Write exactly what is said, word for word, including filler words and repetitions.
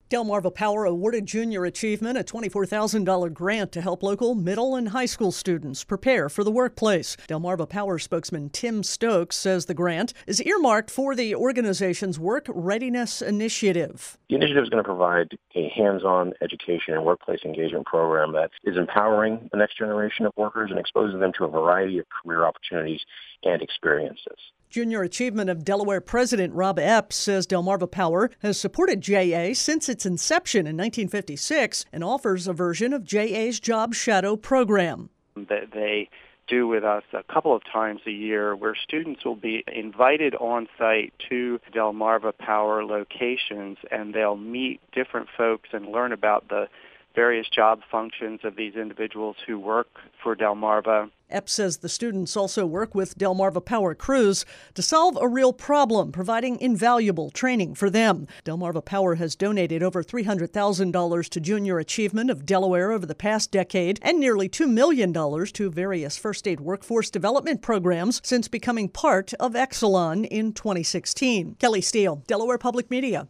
Delmarva Power awarded Junior Achievement a twenty-four thousand dollars grant to help local middle and high school students prepare for the workplace. Delmarva Power spokesman Tim Stokes says the grant is earmarked for the organization's Work Readiness Initiative. The initiative is going to provide a hands-on education and workplace engagement program that is empowering the next generation of workers and exposing them to a variety of career opportunities and experiences. Junior Achievement of Delaware President Rob Epps says Delmarva Power has supported J A since its inception in nineteen fifty-six and offers a version of J A's Job Shadow program. That they do with us a couple of times a year where students will be invited on site to Delmarva Power locations and they'll meet different folks and learn about the various job functions of these individuals who work for Delmarva. Epps says the students also work with Delmarva Power crews to solve a real problem, providing invaluable training for them. Delmarva Power has donated over three hundred thousand dollars to Junior Achievement of Delaware over the past decade and nearly two million dollars to various first aid workforce development programs since becoming part of Exelon in twenty sixteen. Kelly Steele, Delaware Public Media.